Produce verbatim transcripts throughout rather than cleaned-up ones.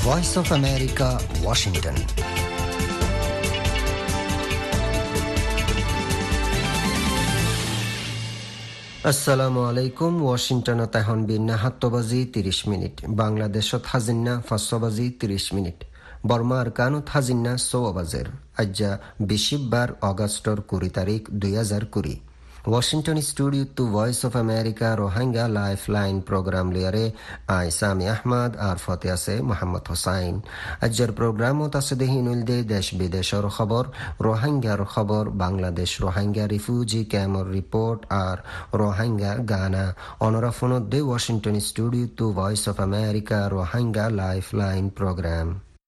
Voice of America, Washington. আসসালামু আলাইকুম। ওয়াশিংটনত এখন বিন্না সাত বাজি ত্ৰিশ মিনিট, বাংলাদেশত হাজিন্না পাঁচ বাজি ত্ৰিশ মিনিট, বর্মার কানুত হাজিন্না চৌ বাজের। আজ্জা বিশিববার অগস্টর কুড়ি তারিখ দুই হাজার কুড়ি। Washington studio to voice of America Rohingya life line program লিয়ারে আই সামি আহমদ আর ফতে আছে মোহাম্মদ হোসাইন। আজ্জার প্রোগ্রামত আছে দেহিনুল দে দেশ বিদেশের খবর, রোহিঙ্গার খবর, বাংলাদেশ রোহিঙ্গা রিফিউজি ক্যাম্পর রিপোর্ট আর রোহিঙ্গার গানা। অনরাফনত দে Washington studio to voice of America Rohingya life line program.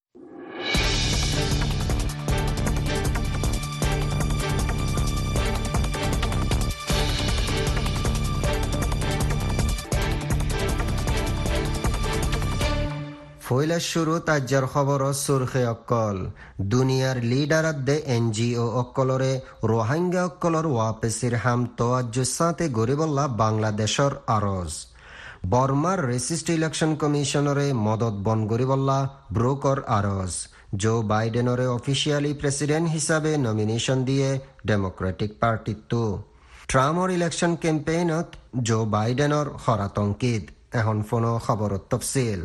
ফৈলার শুরু তাজ্জার খবর সুরখে অক্কল। দুনিয়ার লিডার দে এনজিও অক্কলরে রোহিঙ্গা অক্কলর ওয়াপেসির হাম তোয়াজ্জুসাতে গরিবল্লা বাংলাদেশর আরজ। বর্মার রেসিস্ট ইলেকশন কমিশনরে মদত বন গরিবল্লা ব্রোকর আরজ। জো বাইডেনরে অফিসিয়ালি প্রেসিডেন্ট হিসাবে নমিনেশন দিয়ে ডেমোক্রেটিক পার্টি তো। ট্রাম্পর ইলেকশন ক্যাম্পেইনত জো বাইডেনর হরাতঙ্কিত। এখন ফোনো খবরত তফসিল।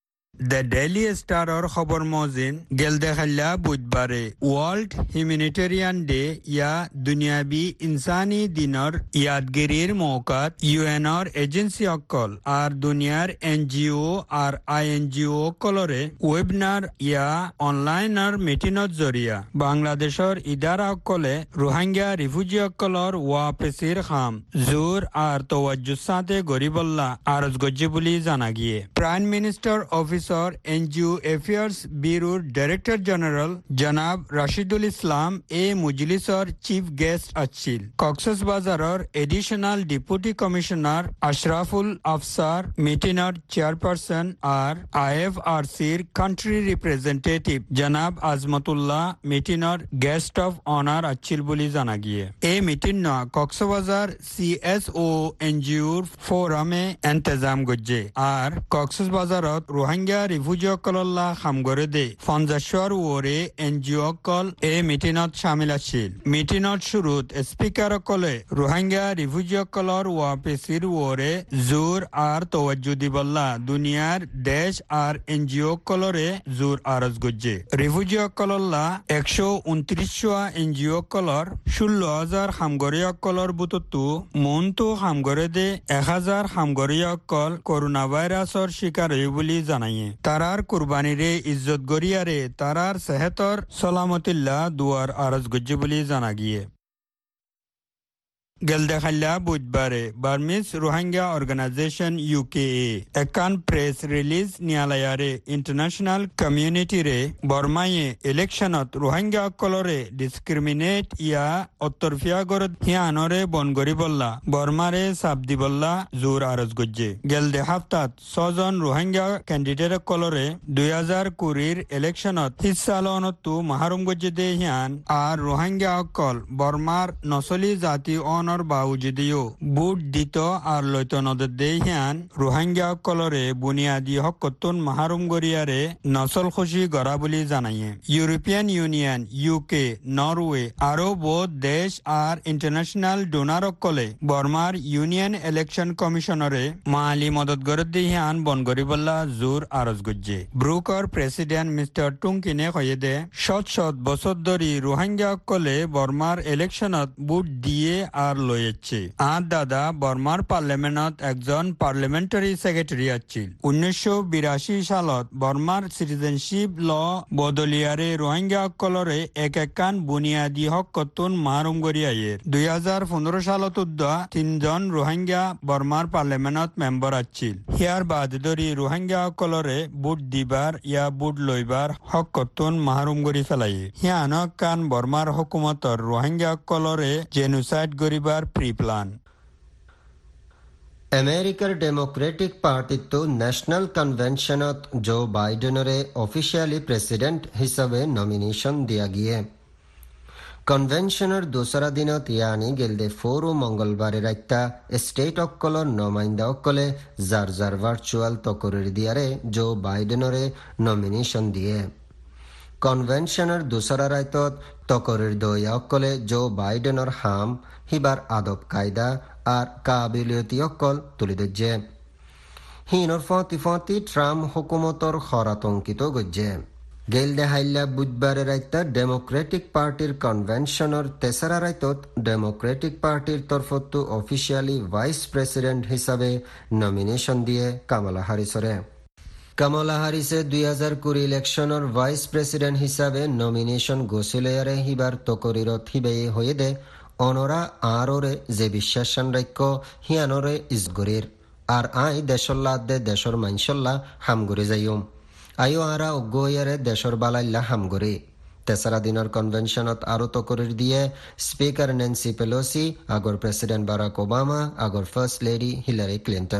দ্য ডেইলি স্টারর খবর মজিন গেল দেখাল্লা বুধবারে ওয়ার্ল্ড হিউম্যানিটেরিয়ান ডে ইয়া দুনিয়াবি ইনসানি দিনর ইয়াদগিরির মৌকাত ইউএনর এজেন্সি অকল আর দুনিয়ার এনজিও আর আইএনজিও অকলরে ওয়েবনার ইয়া অনলাইনার মিটিনত জরিয়া বাংলাদেশর ইদারা অকলে রোহিঙ্গা রিফিউজি অকলর ওয়াপেসির খাম জোর আর তোয়াজ্জুসাতে গরিবল্লা আরজ গজ্জে বলি জানা গিয়ে। Prime minister office NGO affairs ব্যুরোর ডাইরেক্টর জেনারেল জনাব রাশিদুল ইসলাম এ মজলিসর চিফ গেস্ট আছিল। কক্সবাজারের additional deputy commissioner Ashraful Afsar মিটিনের চেয়ারপারসন আর আইএফআরসির কান্ট্রি রিপ্রেজেন্টেটিভ জনাব আজমতুল্লাহ মিটিনের গেস্ট অফ অনার আছিল বলে জানা গিয়ে। এই মিটিং ন কক্সবাজার সিএসও এনজিওর ফোরামে এন্তেজাম গজ্জে আর কক্সবাজারত রোহিঙ্গা রিফিউজি অকলল্লা খামগরে দে পঞ্চাশর ওরে এনজিও অকল এ মিটিনত শামিল আছিল। মিটিনত শুরুত স্পিকার অকলে রোহিঙ্গা রিফিউজি অকলর ওয়াপেসির ওরে জোর আর তোয়াজ্জু দিবল্লা দুনিয়ার দেশ আর এনজিও অকলরে জোর আরজ গজ্জে। রিফিউজি অকলল্লা একশো উনত্রিশ এনজিও অকলর ষোলো হাজার খামগরে অকলর বুততু মনতো খামগরে দে এক হাজার খামগরে অকল করোনা ভাইরাসর শিকার হয়ে বলি জানাইয়ে। তারার কুরবানিরে ইজ্জত গরিয়ারে তারার সেহতর সলামতিল্লা দুয়ার আরজ গজ্জে বলে জানা গিয়ে। গেল দেখাল্লা বুধবারে বার্মিস রোহিঙ্গা অর্গানাইজেশন ইউকে একান প্রেস রিলিজ নিয়ালায়ারে ইন্টারন্যাশনাল কমিউনিটি রে বর্মায়ে ইলেকশনত রোহিঙ্গা অকলরে ডিসক্রিমিনেট ইয়া অত্তরফিয়া গরদ হিয়ানরে বন গরিবল্লা বর্মারে সাব দিবল্লা জোর আরজ গজ্জে। গেল দে হাফতাত ছজন রোহিঙ্গা ক্যান্ডিডেট অকলরে দুই হাজার কুড়ির ইলেকশনত হিসালনতু মাহারুম গজ্জে দে হিয়ান আর রোহিঙ্গা অকল বর্মার নসলি জাতি অন বাউজিদিও বুট দিত আর লইত নদের দেহিয়ান রোহিঙ্গা কলরে বুনিয়াদী হকতুন মাহারুম গরিয়ারে নসল খুশি গড়া বলি জানাইয়ে। ইউরোপিয়ান ইউনিয়ন, ইউকে, নরওয়ে আরো বহুত দেশ আর ইন্টারন্যাশনাল ডোনার কলে বর্মার ইউনিয়ন ইলেকশন কমিশনরে মালি মদত গড় দেহিয়ান বন গরিবল্লা জোর আরজ গজ্জে। ব্রুকর প্রেসিডেন্ট মিস্টার টুংকিনে কয়ে দে শত শত বছর ধরি রোহিঙ্গা কলে বর্মার ইলেকশনত বুট দিয়ে আর লয়েছে। আর দাদা বর্মার পার্লামেন্টত একজন পার্লামেন্টারি সেক্রেটারি আছিল। উনিশশো বিরাশি সালত বর্মার সিটিজেনশিপ ল বদলিয়ারে রোহিঙ্গা অকলরে এক একান বুনিয়াদী হক কতুন মাহরুম গরিয়ায়ের। দুই হাজার পনেরো সালত উদ্দা তিনজন রোহিঙ্গা বর্মার পার্লামেন্টত মেম্বার আছিল। হিয়ার বাদ ধরি রোহিঙ্গা অকলরে বুট দিবার ইয়া বুট লইবার হক কতুন মাহরুম গরি ফেলাই। হিয়ানক কান বর্মার হুকুমতর রোহিঙ্গা অকলরে জেনোসাইড গরিবার প্রি প্ল্যান। আমেরিকার ডেমোক্রেটিক পার্টি তো ন্যাশনাল কনভেনশনত জো বাইডেনরে অফিসিয়ালি প্রেসিডেন্ট হিসাবে নমিনেশন দিয়া গিয়ে। কনভেনশনের দোসরা দিনত ইয়ানি গেলদে ফোর ও মঙ্গলবারে রাইতা স্টেট অক্কলর নমাইন্দা অক্কলে যার যার ভার্চুয়াল তকরের দিয়ারে জো বাইডেনরে নমিনেশন দিয়ে কনভেনশনের দোসরা রাইতত তকরের দইয়া অক্কলে জো বাইডেনর হাম হিবার আদব কায়দা আর কাবিলিয়তি অক্কল তুলি দজ্জে হিনর ফতি ফতি ট্রাম্প হুকুমতর খরাতঙ্কিত গজ্জে গেলদে হাইল্লা বুধবারে রাইতা ডেমোক্রেটিক পার্টির কনভেনশনের তেসরা রাইতত ডেমোক্রেটিক পার্টির তরফতো অফিসিয়ালি ভাইস প্রেসিডেন্ট হিসাবে নমিনেশন দিয়ে কামালা হারিসরে কামালা হারিসে দুই হাজার কুড়ি ইলেকশনের ভাইস প্রেসিডেন্ট হিসাবে নমিনেশন গোসিলেয়ারে হিবার তকরিরত হিবে হয়ে দে অনরা আররে যে বিশ্বাসান রাক্য হিয়ানরে ইসগরির আর আই দেশল্লা দে দেশর মাইনসল্লা হামগুরি যাইম আইও আরা অজ্ঞয়ারে দেশর বালাইল্লা হামগুরি তেসরা দিনের কনভেনশনত আরো তকরির দিয়ে স্পিকার ন্যান্সি পেলোসি আগর প্রেসিডেন্ট বারাক ওবামা আগর ফার্স্ট লেডি হিলারি ক্লিন্টন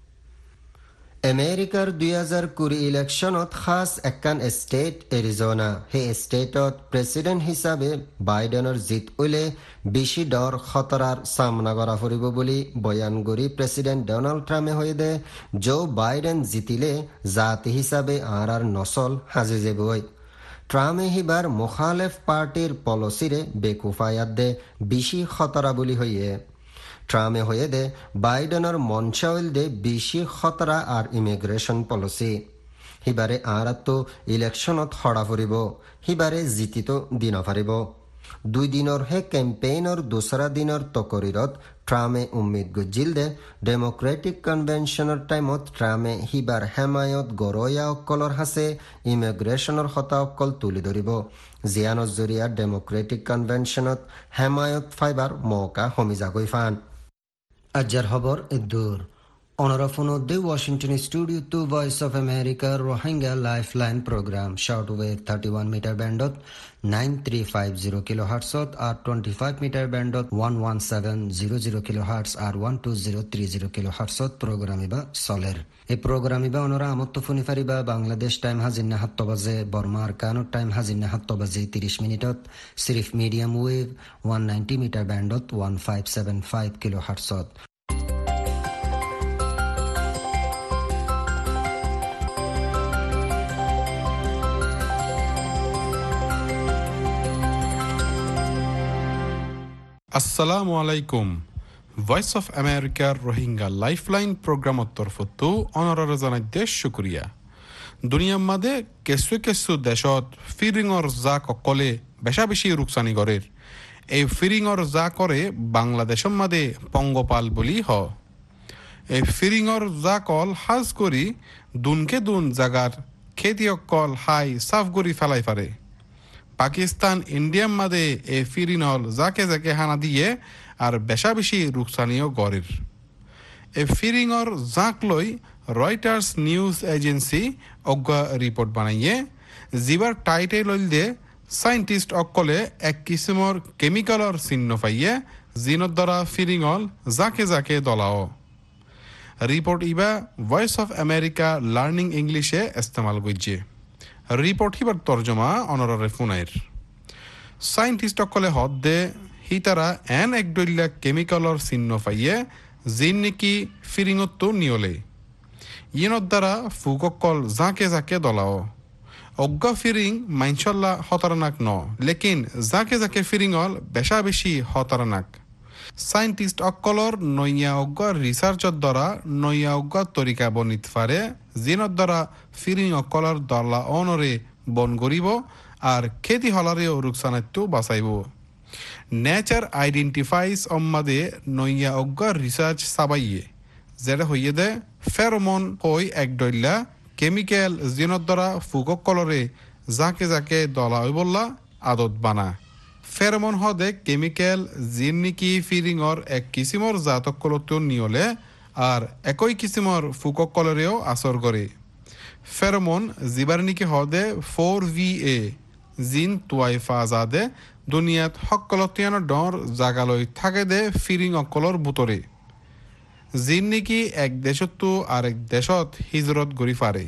আমেরিকার দুই হাজার কুড়ি ইলেকশনত খাস একান স্টেট এরিজোনা হে স্টেটত প্রেসিডেন্ট হিসাবে বাইডেনের জিত উইলে বেশি ডর খতরার সামনা করা ফুরিব বুলি বয়ান করি প্রেসিডেন্ট ডোনাল্ড ট্রাম্পে হয়ে দে জো বাইডেন জিতিলে জাতি হিসাবে আর আর নসল হাজি যাবই ট্রাম্পে হিবার মুখালেফ পার্টির পলিসিরে বেকুফায়াত দে বেশি খতরা বুলি হইয়ে ট্রাম্পে হয়ে দে বাইডেনের মঞ্চাউল দে বেশি খতরা আর ইমিগ্রেশন পলিসি হিবারে আর তো ইলেকশনত হরা ফুরিব হিবারে জিতিত দিন ফারিব দুই দিনের হে ক্যাম্পেইনের দোসরা দিনের তকরিরত ট্রাম্পে উম্মিদ গজিল দে ডেমোক্রেটিক কনভেনশনের টাইমত ট্রাম্পে হিবার হেমায়ত গরয়া অক্কলর হাসে ইমিগ্রেশনের হতা অক্কল তুলি ধরিব জিয়ানৰ জরিয়া ডেমোক্রেটিক কনভেনশনত হেমায়ত ফাইবার মৌকা হমিজাগৈ ফান আজ্জার খবর দূর অনরাফোন দে Washington studio to voice of America Rohingya lifeline program short wave thirty one metre ব্যান্ডত nine three five zero kilo হার্টসত আর টোয়েন্টি ফাইভ মিটার ব্যান্ডত one one seven zero zero kilohertz আর one two zero three zero kilo হার্টসত program ইবা চলের এই program ইবা অনরা আমত্ত ফোনি ফারিবা বাংলাদেশ টাইম হাজিনা সাত বাজে বর্মার কানুর টাইম হাজিনা সাত বাজে তিরিশ মিনিটত সিরিফ medium wave one ninety metre ব্যান্ডত one five seven five kilo হার্টসত আসসালামু আলাইকুম ভয়েস অফ আমেরিকার রোহিঙ্গা লাইফলাইন প্রোগ্রামত তরফতো অনরার জানাইতে শুক্রিয়া দুনিয়ার মাঝে কিছু কিছু দেশত ফিরিঙর জাক অকলে বেশা বেশি রুকসানি করের এই ফিরিঙর যা করে বাংলাদেশের মাঝে পঙ্গপাল বলি হ এই ফিরিঙর যা কল হাজ করি দুনকে দুন জাগার খেতি অকল হাই সাফ করি ফেলাই পারে পাকিস্তান ইন্ডিয়ার মাঝে এ ফিরিনল যাকে যাকে হানা দিয়ে আর বেশা বেশি রুকসানিও গড়ের এ ফিরিঙর জাক লই রয়টার্স নিউজ এজেন্সি অজ্ঞা রিপোর্ট বানাইয়ে জিবার টাইটে লইল দে সাইন্টিস্ট অকলে এক কিসিমর কেমিক্যালর চিহ্ন পাইয়ে জিনত দ্বারা ফিরিঙল যাকে যাকে দলাও রিপোর্ট ইবা ভয়েস অফ আমেরিকা লার্নিং ইংলিশে ইস্তেমাল করছে রিপোর্ট হিবার তর্জমা অনরারে ফুনাইর সাইন্টিস্ট অকলে হদ দে হিতারা এন একডল্লা কেমিক্যালর চিহ্ন পাইয়ে জিন নেকি ফিরিঙত নিয়লে ইয়েনত দ্বারা ফুককল জাকে জাকে দলাও অজ্ঞা ফিরিং মাইনশাল্লাহ হতারানাক ন লেকিন জাকে জাকে ফিরিঙল বেশা বেশি হতারানাক সাইন্টিস্ট অকলর নইয়া অজ্ঞা রিসার্চর দ্বারা নইয়া অজ্ঞা তরিকা বনিত পারে জিনত দ্বারা ফিরিং অকলর দলা অনরে বন করিব আর খেতি হলারেও রুকসানাত্য বাঁচাইব নেচার আইডেন্টিফাইস অম্মাদে নইয়া অজ্ঞা রিসার্চ সাবাইয়ে যেটা হইয়ে দে ফেরোমন হই একডল্লা কেমিক্যাল জিনত দ্বারা ফুকক কলরে যাকে যাকে দলা হই বললা আদত বানা ফেরোমন হদে কেমিক্যাল জিন নিকি ফিরিঙর এক কিসিমর জাতক কলতো নিয়লে আর একই কিসিমর ফুকক কলরেও আসর করে ফেরোমন জিবার নিকি হদে ফোর ভি এ জিন তুয়াইফা জাদে দুনিয়াত হকলতিয়ানো ডর জাগালৈ থাকে দে ফিরিং অকলর বুতরে জিন নিকি এক দেশতো আরেক দেশত হিজরত গড়ি ফারে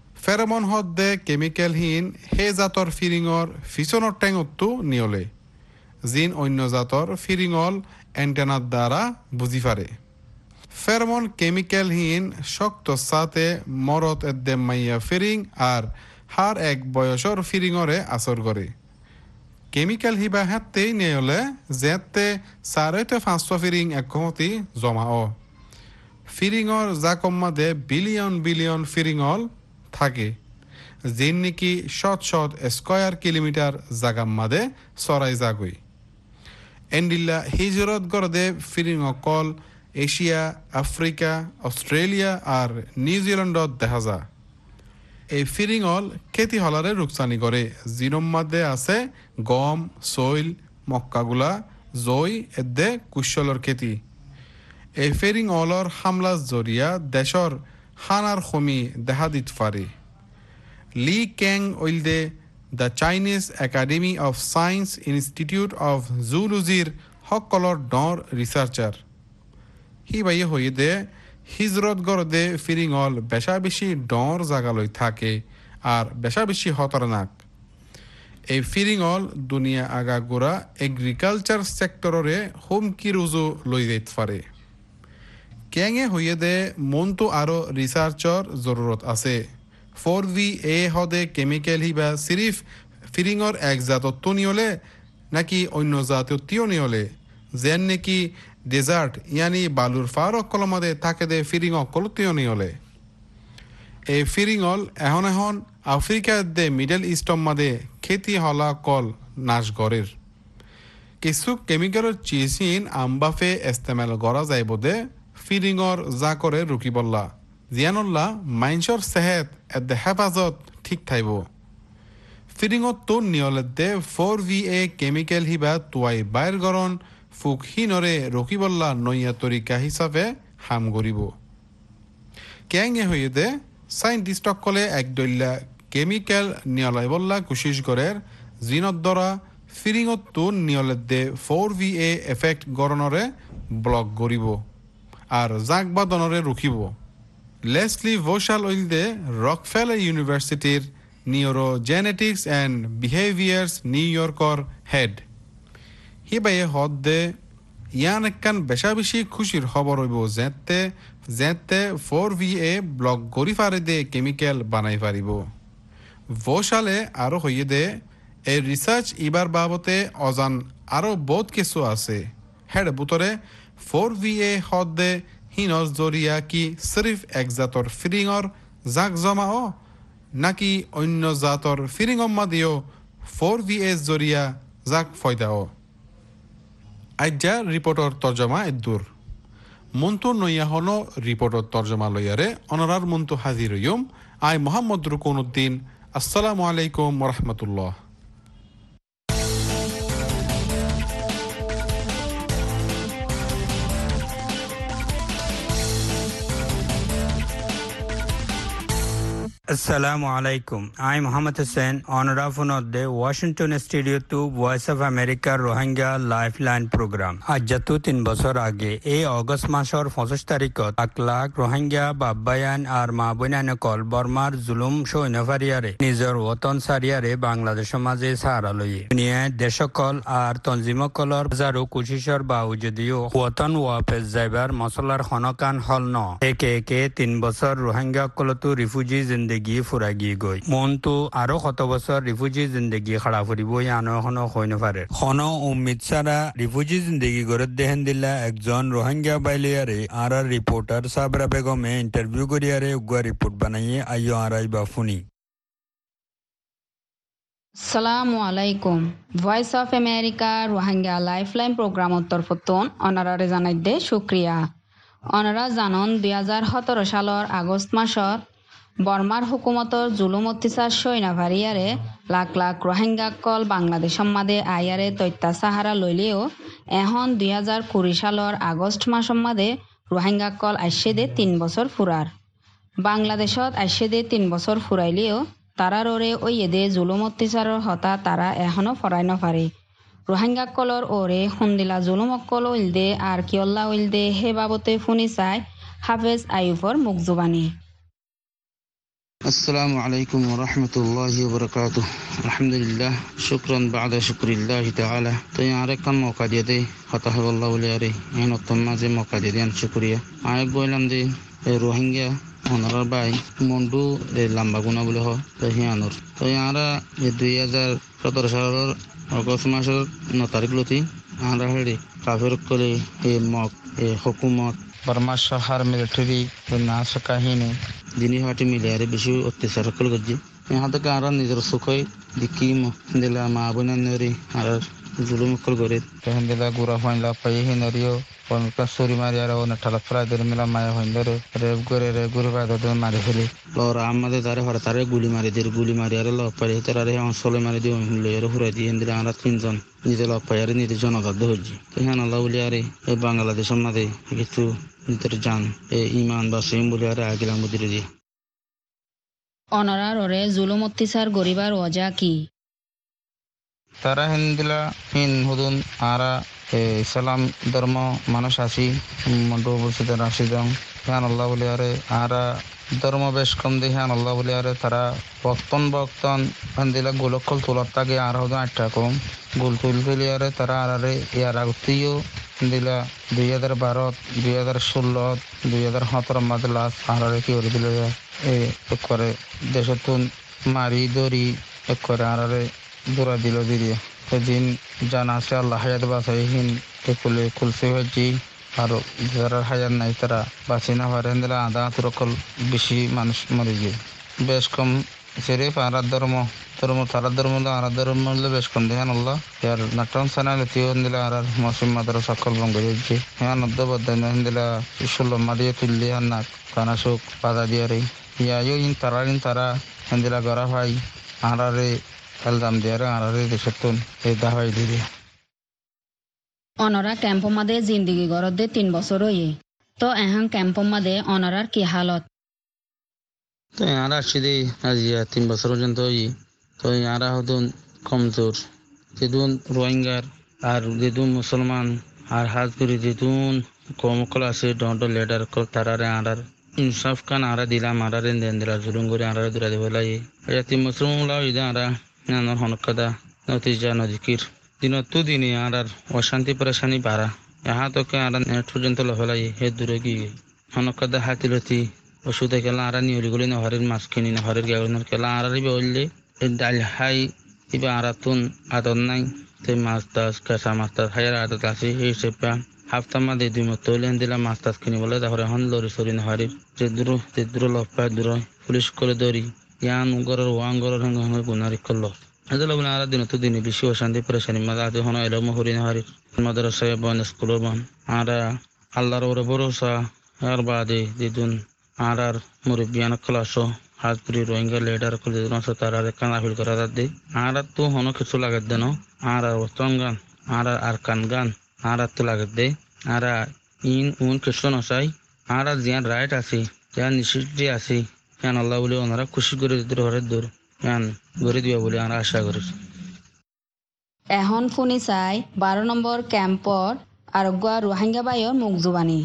ফেরোমন হদ দে কেমিক্যালহীন হে জাতর ফিরিঙর ফিচনৰ টেঙতো নিয়লে জিন অন্য জাতৰ ফিৰিঙল এণ্টেনাৰ দ্বাৰা বুজি পারে ফেরমন কেমিক্যালহীন শক্ত সাথে মরত এদ্দে মাইয়া ফিরিং আর হার এক বয়সর ফিরিঙরে আসর করে কেমিক্যাল হিবা হাতেই নেয়লে যেতে চারৈতে পাঁচশো ফিরিং একমতি জমা অ ফিরিঙর জাকম্মাদে বিলিয়ন বিলিয়ন ফিরিঙল থাকে যিন নেকি শত শত স্কয়ার কিলোমিটার জাগাম্মাদে চরাই জাগই এন্ডিল্লা হিজরত গড়দে ফিরিঙকল এশিয়া আফ্রিকা অস্ট্রেলিয়া আর নিউজিল্যান্ডত দেখা যায় এই ফিরিঙল খেতি হলারে রুকসানি করে জিরম মাদে আছে গম সইল মক্কাগুলা জই এদ্দে কুশলর খেতি এই ফিরিঙলর হামলা জরিয়া দেশর হানার খমি দেখা দিত পারে লি কেং ওইলদে the Chinese academy of science institute of জুলজির সকলৰ ডৰ ৰিচাৰ্চাৰ হি বাইয়ে হয়ে দে হিজরত গড়দে ফিরিঙল বেশা বেশি ডর জাগালৈ থাকে আর বেশা বেশি খতরনাক এই ফিরিঙল দুনিয়া আগাগোড়া এগ্রিকালচার সেক্টররে হুমকি রুজু লই যেতে পারে কেঙে হয়ে দে মনটো আরো রিসার্চর জরুরত আছে ফোর ভি এ হদে কেমিক্যাল হিবা সিরিফ ফিরিঙর এক জাতত্ব নিয়লে নাকি অন্য জাতীয় নিয়লে যেন নাকি ডেজার্ট ইয়ানি বালুর ফারক কলমাদে থাকে দে ফিরিঙ কলতীয় নিয়লে এই ফিরিঙল এখন এখন আফ্রিকার দে মিডল ইস্টম মাদে খেতি হলা কল নাশ গড়ের কিছু কেমিক্যালের চিচিন আমবাফে ইস্তেমাল করা যাইব দে ফিরিঙর যা করে রুকিবল্লা জিয়ানুল্লাহ মাইনসর সেহেত এদে হেফাজত ঠিক থাইব ফিরিঙত তো নিয়লের দে ফোর ভি এ কেমিক্যাল হিবা তুয়াই বাইর গরণ ফুক হিনরে রকিবল্লা নইয়া তরিকা হিসাবে হাম গরিব কেঙে হয়ে দে সাইন্টিস্টক কলে একদল্যা কেমিক্যাল নিয়লাই বল্লা কুশিস গড়ের জিনত দ্বারা ফিরিঙত তো নিয়লের দে ফোর ভি এ এফেক্ট গরণরে ব্লক গরিব আর জাকবাদনরে রুখিব লেসলি ভোশাল ওইল দে রকফেলার ইউনিভার্সিটির neurogenetics and behaviours new ইয়র্কর হেড হিবাইয়ে হদ দে ইয়ান একখান বেশা বেশি খুশির খবর হইব যেতে যেতে ফোর ভি এ ব্লক গড়ি ফারে দে কেমিক্যাল বানাই পারিব ভোশালে আরো হইয়ে দে এই রিসার্চ ইবার বাবতে অজান আরো বহুত কিছু আছে হেড বুতরে ফোর ভি এ হদ দে হিনজ জরিয়া কি সিরিফ এক জাতর ফিরিঙর জাক জমা ও নাকি অন্য জাতর ফিরিঙম্মা দিও ফোর ভি এ জরিয়া জাক ফয়দা ও আজ্জা রিপোর্টর তর্জমা এদ্দুর মন্তু নইয়া হন রিপোর্টর তর্জমা লইয়ারে অনরার মন্তু হাজির হইম আই মোহাম্মদ রুকন উদ্দিন আসসালামু আলাইকুম রহমতুল্লাহ Assalamu alaikum. I'm Muhammad Hussain, honorable of the Washington Studio to Voice of America Rohingya Lifeline Program. আজ্জাতু তিন বছর আগে এই অগস্ট মাসের পঁচিশ তারিখত এক লাখ রোহিঙ্গা বাব্বায়ান আর মা বইনানকল বর্মার জুলুম সৈন্যফারিয়ারে নিজের ওতন সারিয়ারে বাংলাদেশের মাঝে সাহারা লইয়ে দুনিয়ায় দেশকল আর তঞ্জিমকলর হাজারো কুশিসর বাউ যদিও ওতন ওয়াপেস যাইবার মশলার খনকান হল ন একে একে তিন বছর রোহিঙ্গা কলতো রিফিউজি জিন্দগি ফুরাগি গই মনটো আরো কত বছর রিফিউজি জিন্দগি খাড়া ফুরিব আনো এখনো হই নপারে খন উম্মিদ সারা রিফিউজি জিন্দগি গড়ে দেহেন দিলা একজন রোহিঙ্গা বাইলিয়ারে আর আর রিপোর্টার সাবরা বেগমে ইন্টারভিউ করিয়ারে উগুয়া রিপোর্ট বানাইয়ে আইও আরাই বা ফুনি আসসালামু আলাইকুম voice of America Rohingya lifeline program তরফতন অনারারে জানাই দে শুক্রিয়া অনারা জানন দুই হাজার সতেরো সালের আগস্ট মাসর বর্মার হুকুমতর জুলুম অত্যাচার সৈন্যভারিয়ারে লাখ লাখ রোহিঙ্গাকল বাংলাদেশ মাদে আয়ারে দৈত্যা সাহারা লইলেও এখন দুই হাজার কুড়ি সালের আগস্ট মাস মাদে রোহিঙ্গাকল আইসে দে তিন বছর ফুরার বাংলাদেশত আইসে দে তিন বছর ফুরাইলেও তারার ওরে ওই এদে জুলুম অত্যাচারের হতা তারা এখনো ফরাই নপারে রোহিঙ্গাকলর ওরে হুন্দিলা জুলুম অকল ওইল দে আর কিয়ল্লা ওইল দে হে বাবতে ফুনি চাই হাফেজ আইয়ুবর মুখজুবানি আসসালামু আলাইকুম ওয়া রাহমাতুল্লাহি ওয়া বারাকাতুহু। আলহামদুলিল্লাহ, শুকরান বা'দা শুকরিল্লাহি তাআলা। তো আরেকখান মৌকা দিয়ে দেই কথা বললা বলে আরে এই নতুন মাঝে মৌকা দিয়ে দেন শুকরিয়া। আরেক বললাম যে রোহিঙ্গা অনার ভাই মন্ডু লম্বা গুণা বলে হয় তো হিয়ানোর তো আমরা দুই হাজার সতেরো সালের অগস্ট মাসের ন তারিখ লতি আমরা হেড়ে কাফের করে এই মক এই হুকুমত বর্মা সরকার মিলিটারি না কাহিনী দিনী হাটি মিলে আরে বেশি অত্যাচার করে গজি यहाँ तक आरा निजर सुखई दिकीम दिला मा बना नरी आरा जुलुम कर गरे तहन दिला गुरा फाइला पाई हे नरियो पनका सोरी मारी आरा न ठला फ्रा दर मिला माया होइंदरे रेब गरे रे गुरे बाद द मारी हेली लोर आमदे दारे हर तारे गुली मारी दर गुली मारी आरा लो पारे तारे अंसले मारी दियो ले रे हुरा दी इंदिरा आरा तीनজন নিজে লো পায়ারে নিজে জনগদ হজি তহন আল্লাহ বলি আরে এই বাংলাদেশের মধ্যে কিছু নিতর জান এই ঈমান বা সিম বলি আরে আগিলা মুদিরে দি অনারার ওরে জুলুম অত্যাচার গরিবার ওজা কি তারা হিন্দিলা হিন হুদুন আরা ইসলাম ধর্ম মানুষ আসি মন্ডু বসিত রাশিদং হ্যান আল্লাহ বলি আরে আরা ধর্ম বেশ কম দিয়ে হ্যান আল্লাহ বলি আরে তারা বক্তন বক্তন হিন্দিলা গোলকল তোলার তাকে আর হুদুন আটটা কম গোল তুল তুলি আরে তারা আরে ইয়ার আগতেও হিন্দিলা দুই হাজার বারোত দুই হাজার ষোলত দুই হাজার সতেরো মাঝে লাস্ট আরে কি করে দিল এ করে দেশতুন মারি দড়ি এক করে আরে দূরা দিল দিয়ে সেদিন জানা আছে আল্লাহ হায়াত বাঁচাই হিন একুলে খুলছে হয়েছি আরো যারা হায়াত নাই তারা বাঁচি না পারেন দিলে আধা তুরকল বেশি মানুষ মরে যায় বেশ কম সেরে আরার ধর্ম ধর্ম তারা ধর্ম আরার ধর্ম বেশ কম দেখেন আল্লাহ ইয়ার নাটন সানালে তিও দিলে আর মৌসুম মাদার সকল বঙ্গ যাচ্ছে হ্যাঁ নদ্য বদান দিলা ষোলো মারিয়ে তুললি আর নাক কানা শোক বাধা দিয়ে রে ইয়াও ইন তারা ইন তারা দিলা গড়া ভাই আরারে এলদাম দিয়ে আরারে দেশতুন এই দাহাই দিয়ে অনরা ক্যাম্প মাদে জিন্দিগি গরদ দে তিন বছর হয়ে তো এহাং ক্যাম্প মাদে অনরার কি হালত তো ইয়ারা আসছি আজিয়া তিন বছর পর্যন্ত হই তো ইয়ারা হতুন কমজোর যেদুন রোহিঙ্গার আর যেদুন মুসলমান আর হাজ করি যেদুন কমকল আছে ডন্ট লেডার কল তারারে আরার ইনসাফ কান আরা দিলাম আরারে দেন দিলা জুলুম করে আরারে দূরা দেব লাগে এটা তিন বছর মুলা হই আরা নানর হনকাদা নতিজা নজিকির দিনতো দিনে আরার অশান্তি পরেশানি বাড়া यहाँ तो के आरा नेट পর্যন্ত লহলাই হে দূরে কি হনকাদা হাতিলতি ওষুধে কেলা আরা নিউলি গলি না হরের মাছ কিনি না হরের গাউনের কেলা আরারি বললে এই ডাল হাই ইবা আরাতুন আদন নাই তে মাছ দাস কাঁচা মাছ দাস হায়ার আদত আছে এই সেপা হাফতা মাদে দুই মত তোলেন দিলা মাছ দাস কিনি বলে তাহলে হন লরি সরি না হরের যে দূর যে দূর লপা দূর পুলিশ করে দৌড়ি ইয়ান গরর ওয়াং গরর হঙ্গ হঙ্গ গুনারি করলো এজল বলে আরা দিন তো দিনে বেশি অশান্তি পরেশানি মাঝে আদে হন এলো মহরি না হরের মাদ্রাসায় বন স্কুল বন আরা আল্লাহর ওরে ভরসা আর বাদে যেদিন আর আর মুরব্বিয়ান ক্লাসো হাজপুরি রোহিঙ্গা লেডার করে তারা কানা ফিল করা দে আর তো হনো কিছু লাগাত দেন আর আর ওস্তম গান আর আর কান গান আর তো লাগাত দে আর ইন উন কিছু নসাই আর জিয়ান রাইট আছে জিয়ান নিশ্চিত আছে কেন আল্লাহ বলে ওনারা খুশি করে দিতে ঘরের দূর কেন ঘুরে দিবা বলে আমরা আশা করি এখন শুনি চাই বারো নম্বর ক্যাম্পর আরোগ্য রোহিঙ্গা বাইর মুখ জুবানি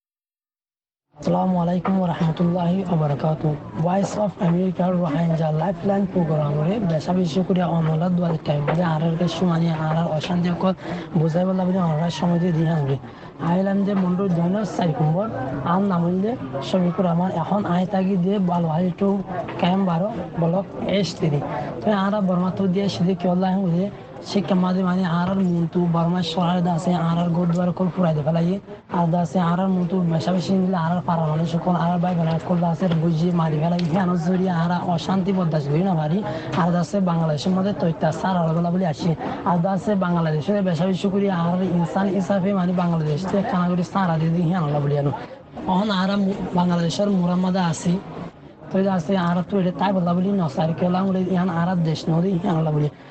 আসসালামু আলাইকুম ওয়া রাহমাতুল্লাহি ওয়া বারাকাতুহু ভয়েস অফ আমেরিকার রোহিঙ্গা লাইফলাইন প্রোগ্রামে বেশা বেশি করে অনলা দুয়ার টাইম মানে আরার কে সুমানি আরার অশান্তি কল বুঝাই বলা বলে অনরা সময় দিয়ে দিহান রে আইল্যান্ডে মন্ডল জয়নাস চার নম্বর আম নামলে শফিকুর রহমান এখন আই তাগি দিয়ে বালওয়ালি টু ক্যাম্প বারো ব্লক এস তিরি তো আরা বর্মা তো দিয়ে সিধে কি আল্লাহ বলে শিক্ষা মাঝে মানে আরার মন্তু বর্মা সরাই দাসে আরার গোদবার কল পুরাই দে ফেলাই আর দাসে আরার মন্তু বেশা বেশি নিলে আরার পারা মানে সকল আরার বাই বেলা কল দাসের বুঝিয়ে মারি ফেলাই হিয়ানো জড়িয়ে আরা অশান্তি বদাস করি না পারি আর দাসে বাংলাদেশের মধ্যে তৈতা সার আলাদা বলে আসে আর দাসে বাংলাদেশের বেশা বেশি করি আর ইনসান হিসাবে মানে বাংলাদেশ থেকে কানাগুড়ি সারা দিয়ে দিই হিয়ানো বলি আনো অহন আরা বাংলাদেশের মুরাম্মাদা আসি তো আছে আর তো এটা তাই বলা বলি নসার কেলা বলে ইহান আর দেশ নদী হিয়ানো বলি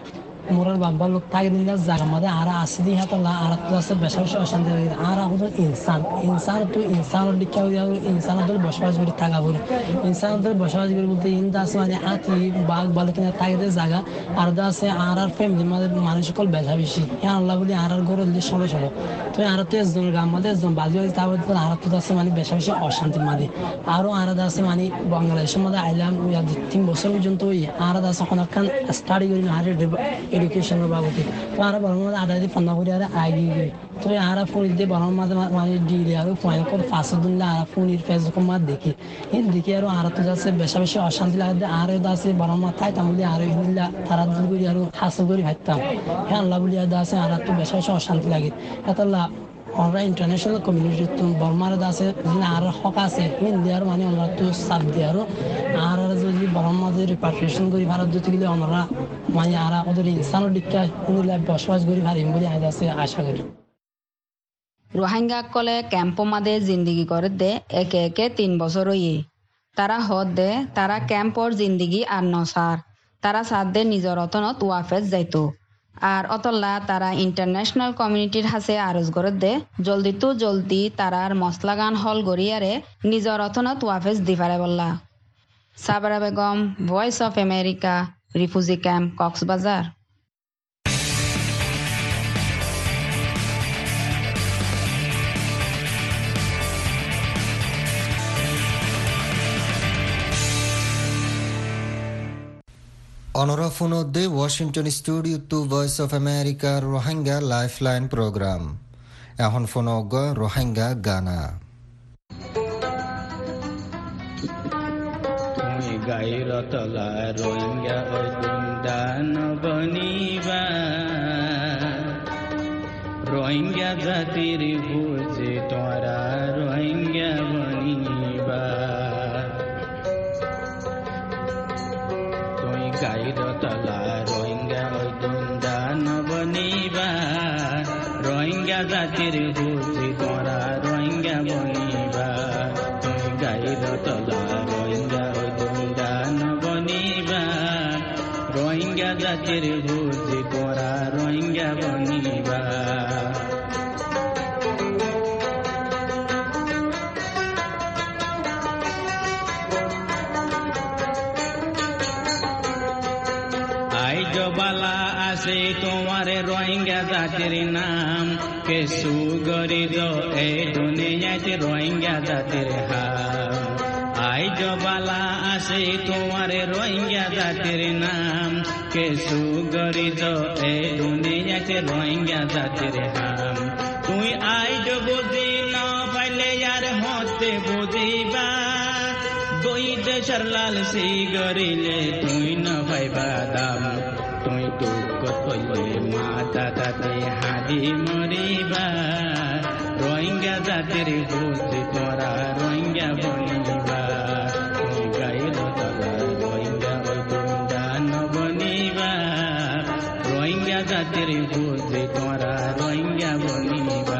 মোরার বাবা লোক থাকে দিলে জায়গা মধ্যে আর আসি দিয়ে হাত আর তো আছে বেশা বেশি অশান্তি লাগে আর আমাদের ইনসান ইনসান তো ইনসান দীক্ষা হয়ে ইনসান বসবাস করে থাকা বলে ইনসান বসবাস করে বলতে ইন্দা আছে মানে হাতি বাঘ বালে কিনা থাকে জায়গা আর আছে আর আর ফ্যামিলির মধ্যে মানুষ সকল বেশা বেশি হ্যাঁ আল্লাহ বলি আর আর গরু দিলে ষোলো ষোলো তো আর তো একজন গ্রাম মধ্যে একজন বাজি হয়েছে তারপর আর তো আছে মানে বেশা বেশি অশান্তির মাঝে আরো আর আছে মানে বাংলাদেশের মধ্যে আইলাম তিন বছর পর্যন্ত ওই আর আছে অনেকক্ষণ স্টাডি করি আর এডুকেশনের বাবদে তো আর বড় মধ্যে আধা দিয়ে পন্না করে আর আগে গিয়ে তো আর ফোন দিয়ে বড় মাঝে মানে দিয়ে আর পয়েন্ট করে পাঁচশো দিন আর ফোনের ফেসবুক মাঝ দেখি এই দেখি আর আর তো যাচ্ছে বেশা বেশি অশান্তি লাগে আর আছে বড় মা থাকতাম বলি আর তারা দূর করি আর হাসল করে ভাবতাম হ্যাঁ আল্লাহ বলি আছে আর তো বেশা বেশি অশান্তি লাগে এত আমরা ইন্টারন্যাশনাল কমিউনিটি বর্মার আছে আর হক আছে হিন্দি আর মানে আমরা তো সাপ দিয়ে আরো আর যদি বর্মাদের রিপার্টিশন করি ভারত দিতে গেলে আমরা মানে আর ওদের ইনসানের দীক্ষা বসবাস করি ভারিম বলে আজ আছে আশা করি রোহিঙ্গা কলে ক্যাম্প মাদে জিন্দিগি করে দে একে একে তিন বছর হইয়ে তারা হদ দে তারা ক্যাম্পর জিন্দিগি আর নসার তারা সাথ দে নিজের অতনত ওয়াফেজ যাইতো আর অতল্লা তারা ইন্টারন্যাশনাল কমিউনিটির হাসে আরজ করে দে জলদি তো জলদি তারার মশলা গান হল গড়িয়ারে নিজের অতনত ওয়াফেজ দি পারে বললা। Sabra Begum, Voice of America, refugee camp, Cox's Bazar. অনরা ফোনদে Washington studio to voice of America Rohingya lifeline programme এখন ফোন অগ রোহিঙ্গা গানা তুমি গাইর তলা রোহিঙ্গা দান বনিবা রোহিঙ্গা জাতির বুঝে তোরা রোহিঙ্গা বনিবা গাইর তলা রোহিঙ্গা দান বনিবা রোহিঙ্গা জাতির বুঝি তোরা রোহিঙ্গা বনিবা তুমি গাইর তলা রোহিঙ্গা দান বনিবা রোহিঙ্গা জাতির বুঝি তোরা রোহিঙ্গা বনিবা বালা আছে তোমার রোহিঙ্গা জাতির নাম কেসু গরিদ এই দুনিয়াতে রোহিঙ্গা জাতির হাম আই জবালা আছে তোমার রোহিঙ্গা জাতির নাম কেসু গরিদ এই দুনিয়াতে রোহিঙ্গা জাতির হাম তুই আই বুঝি না পাইলে আর হতে বুঝিবা দুই দেশের লাল সি গরিলে তুই না পাইবা দাম তুই টুকত হইলে মাতা তাতে হাদি মরিবা রোহিঙ্গা জাতির বুঝি তোরা রোহিঙ্গা বনিবা তুই গাইল তলা রোহিঙ্গা দান বনিবা রোহিঙ্গা জাতির বুঝি তোরা রোহিঙ্গা বনিবা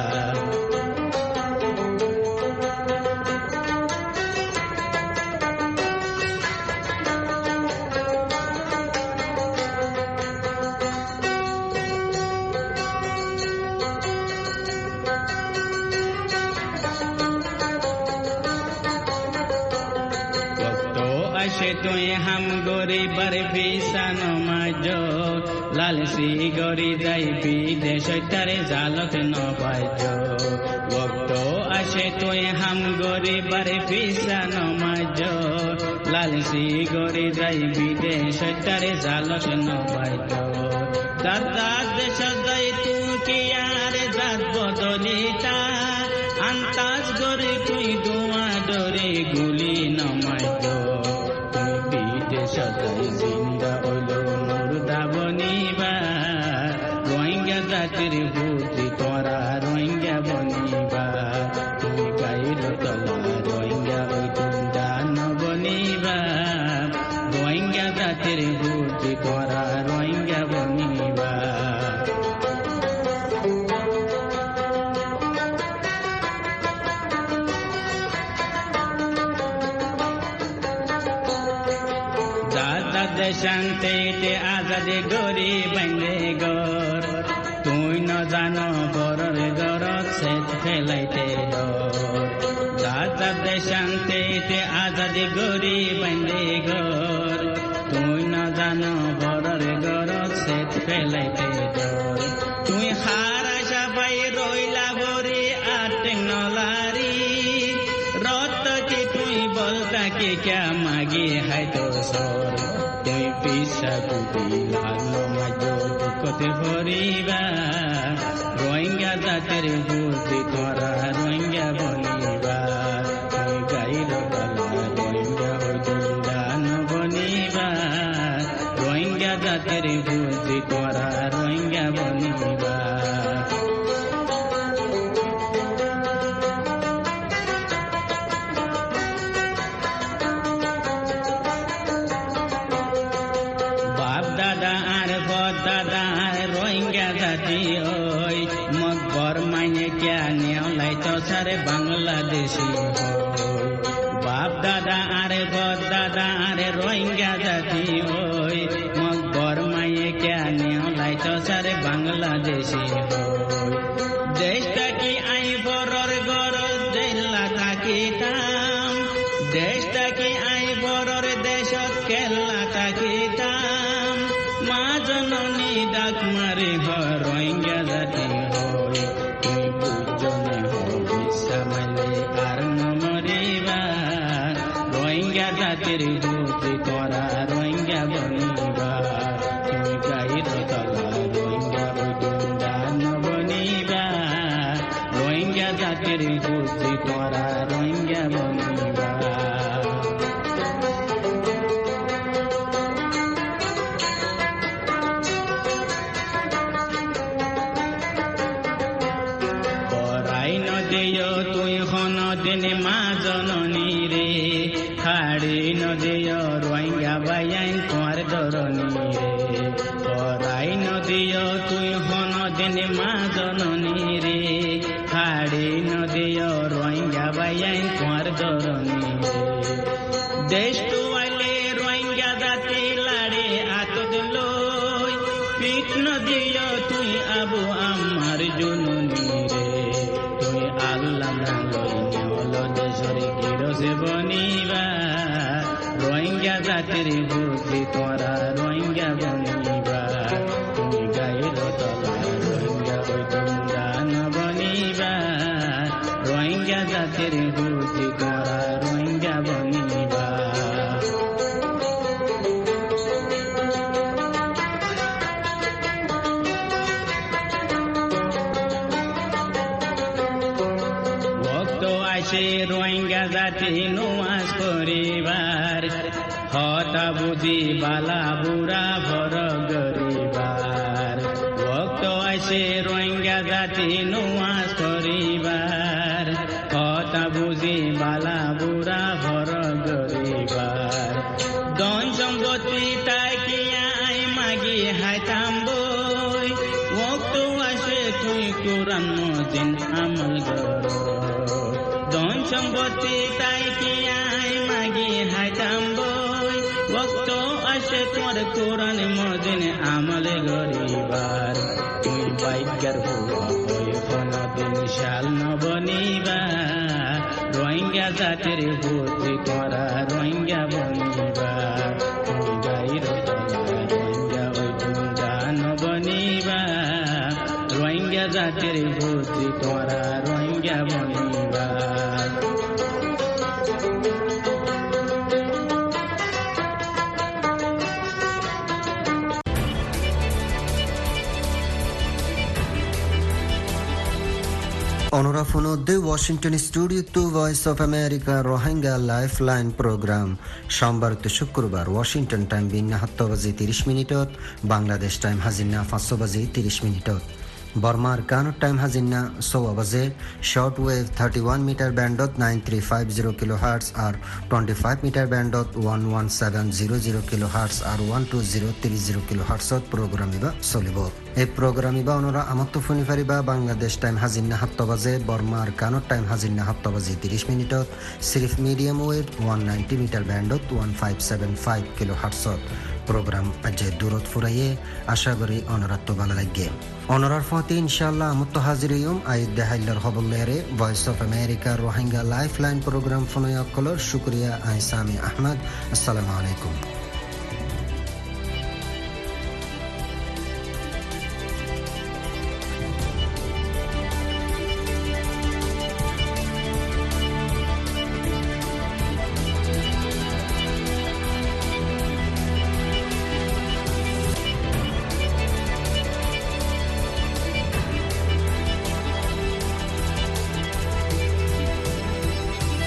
তুই হাম গরিবার ভিসা নমাজ লালসি গরি যাই বিদেশ তারে জালত নবাজ ভক্ত আসে তুই হাম গরিবার ভিসা নমাজ লালসি গরি যাই বিদেশ তারে জালত নবাজ দাদা দেশ যাই তুই কি আর জাত বদলিতা আন্তাজ গরি তুই দোয়া ডরে গুলি নমাজ সদাই জিন্দা হইল মুর্দা বনিবা রোহিঙ্গা জাতির বুঝি তোরা রোহিঙ্গা বনিবা তুমি গাইর তলা রোহিঙ্গা দান বনিবা রোহিঙ্গা জাতির বুঝি তোরা রোহিঙ্গা বনিবা দেশান্তে আজাদি গরি বাইন্দে গর তুই ন জানো বরর গরত সেত ফেলাইতে ডর দাদা দেশান্তে আজাদি গরি বাইন্দে গর তুই ন জানো বরর গরত সেত ফেলাইতে ডর তুই হারা সবাই রইলা বরি আর টেকনোলারি রত কি তুই বলতা কি ক্যা মাগি হাই তো সর তুই পিসা কুটি লালো মাজো কতে ভরিবা রোহিঙ্গা জাতির বুদ্ধি তোরা রোহিঙ্গা বনিবা তুই গাইর গলা রোহিঙ্গা হইদান বনিবা রোহিঙ্গা জাতির বুদ্ধি তোরা রোহিঙ্গা বনিবা সারে বাংলাদেশি বাপ দাদা আরে বদ দাদা আরে রোহিঙ্গা জাতি হই মকবর মায়ে কেন লাইত সারে বাংলাদেশি হই দেশটা কি আই বরর গর জেলা থাকিতাম দেশটা কি আই বরর দেশত কেলা থাকিতাম মা জননী ডাক মারি হ রোহিঙ্গা জাতি হই তুই বুঝনে রোহিঙ্গা জাতির বুদ্ধি তোরা রোহিঙ্গা বনিবা তুমি গাইর তলা রোহিঙ্গা বৈদান বনিবা রোহিঙ্গা জাতির বুদ্ধি তোরা রোহিঙ্গা বনিবা পরাই নদিও তুই হন দিন মা জননী রে খাড়ি নদিও রোহিঙ্গা বাইন তোমার ধরনী রে পরাই নদিও তুই হন দিন মা জননী রে খাড়ি নদিও রোহিঙ্গা বাইন তোমার ধরনী রে দেশ তুয়ালে রোহিঙ্গা জাতি লাড়ে আতদ লই পিট নদিও তুই আবু আমার জননী রে তুই আল্লাহ না লই হল দেশরে কিরসে বনিবা রোহিঙ্গা জাতির বুদ্ধি তোরা রোহিঙ্গা বনিবা তুমি গাইর তলা রোহিঙ্গা বৈদান বনিবা রোহিঙ্গা জাতির বুদ্ধি তোরা রোহিঙ্গা বনিবা রোহিঙ্গা জাতি নুয়াজ করিবার হতা বুঝি বালা বুড়া ভর গরিবার ভক্ত আছে রোহিঙ্গা জাতি নুয়াজ করিবার হতা বুঝি বালা বুড়া ভর গরিবার ধন সম্পত্তি তাকিয়া আই মাগি হাইতাম বই ভক্ত আছে তুই কোরআন মজিন আমল কর ধন সম্পত্তি তাই কি আই মাগি হাইতাম বই ভক্ত আসে তোর কোরআন মজিন আমল গরিবার তুই বাইকার হুয়া হই কোনদিন শাল নবনিবা রোহিঙ্গা জাতির বুদ্ধি তোরা রোহিঙ্গা বনিবা তুই গাইর তলা রোহিঙ্গা বৈদান বনিবা রোহিঙ্গা জাতির বুদ্ধি তোরা রোহিঙ্গা বনিবা Onora Fonodde, Washington Studio to Voice of America Rohingya Lifeline Program সোমবার to শুক্রবার ওয়াশিংটন টাইম বিন্না সাতটা বাজি ত্রিশ মিনিটত বাংলাদেশ টাইম হাজিনা পাঁচটা বাজি ত্রিশ মিনিটত বর্মার কানুর টাইম হাজিনা ছয় বাজে short wave thirty one metre ব্যান্ডত nine three five zero kilohertz আর টোয়েন্টি ফাইভ মিটার ব্যান্ডত one one seven zero zero kilohertz আর one two zero three zero kilo হার্টসত প্রোগ্রাম ইবা চলিব এই প্রোগ্রাম ইবা অনরা আমাতো শুনি পারিবা বাংলাদেশ টাইম হাজিনা সাতটা বাজে বর্মার কানুর টাইম হাজিনা সাতটা বাজি ত্রিশ মিনিটত সিরিফ medium wave one ninety metre ব্যান্ডত one five seven five kilo হার্টসত program aje durot furaye asha kori onoratto bala lagge onorar fati inshallah mutto haziriyum ayid dehailar hobollere Voice of America Rohingya Lifeline program fonoyak kolor shukriya ay Sami Ahmad assalamu alaikum